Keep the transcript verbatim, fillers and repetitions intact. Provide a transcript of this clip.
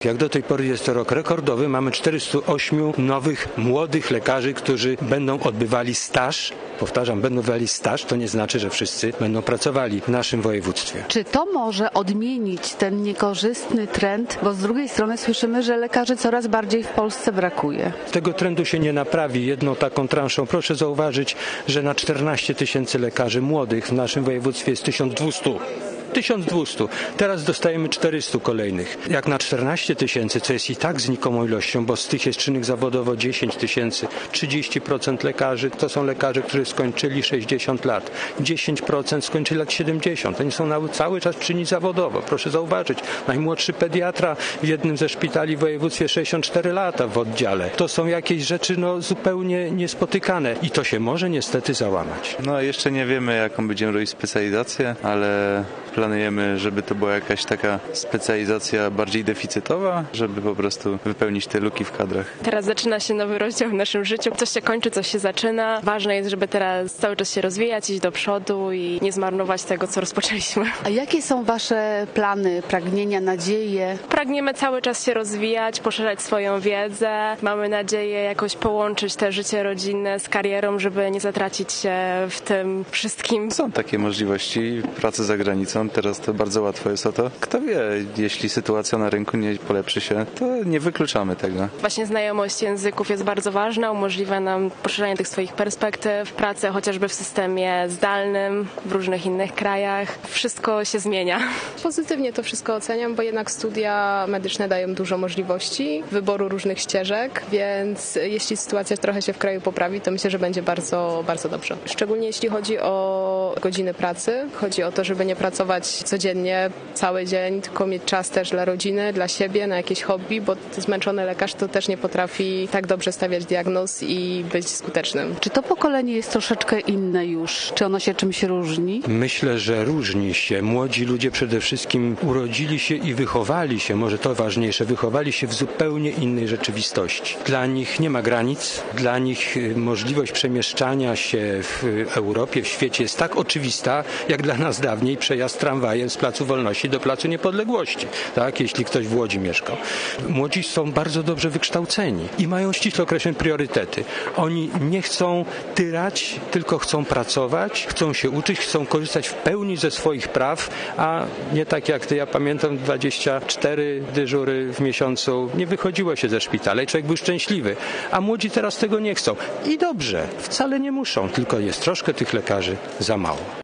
Jak do tej pory jest to rok rekordowy, mamy czterystu ośmiu nowych, młodych lekarzy, którzy będą odbywali staż. Powtarzam, będą odbywali staż, to nie znaczy, że wszyscy będą pracowali w naszym województwie. Czy to może odmienić ten niekorzystny trend? Bo z drugiej strony słyszymy, że lekarzy coraz bardziej w Polsce brakuje. Tego trendu się nie naprawi jedną taką transzą. Proszę zauważyć, że na czternaście tysięcy lekarzy młodych w naszym województwie jest tysiąc dwieście. tysiąc dwieście. Teraz dostajemy czterysta kolejnych. Jak na czternaście tysięcy, co jest i tak znikomą ilością, bo z tych jest czynnik zawodowo dziesięć tysięcy, trzydzieści procent lekarzy to są lekarze, którzy skończyli sześćdziesiąt lat. dziesięć procent skończyli lat siedemdziesiąt. Oni są na, cały czas czynni zawodowo. Proszę zauważyć, najmłodszy pediatra w jednym ze szpitali w województwie sześćdziesiąt cztery lata w oddziale. To są jakieś rzeczy no, zupełnie niespotykane i to się może niestety załamać. No jeszcze nie wiemy, jaką będziemy robić specjalizację, ale planujemy, żeby to była jakaś taka specjalizacja bardziej deficytowa, żeby po prostu wypełnić te luki w kadrach. Teraz zaczyna się nowy rozdział w naszym życiu. Coś się kończy, coś się zaczyna. Ważne jest, żeby teraz cały czas się rozwijać, iść do przodu i nie zmarnować tego, co rozpoczęliśmy. A jakie są wasze plany, pragnienia, nadzieje? Pragniemy cały czas się rozwijać, poszerzać swoją wiedzę. Mamy nadzieję jakoś połączyć te życie rodzinne z karierą, żeby nie zatracić się w tym wszystkim. Są takie możliwości pracy za granicą. Teraz to bardzo łatwo jest o to. Kto wie, jeśli sytuacja na rynku nie polepszy się, to nie wykluczamy tego. Właśnie znajomość języków jest bardzo ważna, umożliwia nam poszerzanie tych swoich perspektyw, pracę chociażby w systemie zdalnym, w różnych innych krajach. Wszystko się zmienia. Pozytywnie to wszystko oceniam, bo jednak studia medyczne dają dużo możliwości wyboru różnych ścieżek, więc jeśli sytuacja trochę się w kraju poprawi, to myślę, że będzie bardzo, bardzo dobrze. Szczególnie jeśli chodzi o godziny pracy. Chodzi o to, żeby nie pracować codziennie, cały dzień, tylko mieć czas też dla rodziny, dla siebie, na jakieś hobby, bo zmęczony lekarz to też nie potrafi tak dobrze stawiać diagnoz i być skutecznym. Czy to pokolenie jest troszeczkę inne już? Czy ono się czymś różni? Myślę, że różni się. Młodzi ludzie przede wszystkim urodzili się i wychowali się, może to ważniejsze, wychowali się w zupełnie innej rzeczywistości. Dla nich nie ma granic, dla nich możliwość przemieszczania się w Europie, w świecie jest tak oczywista, jak dla nas dawniej przejazd tramwajem z Placu Wolności do Placu Niepodległości, tak, jeśli ktoś w Łodzi mieszkał. Młodzi są bardzo dobrze wykształceni i mają ściśle określone priorytety. Oni nie chcą tyrać, tylko chcą pracować, chcą się uczyć, chcą korzystać w pełni ze swoich praw, a nie tak jak ty, ja pamiętam dwadzieścia cztery dyżury w miesiącu, nie wychodziło się ze szpitala i człowiek był szczęśliwy, a młodzi teraz tego nie chcą. I dobrze, wcale nie muszą, tylko jest troszkę tych lekarzy za mało.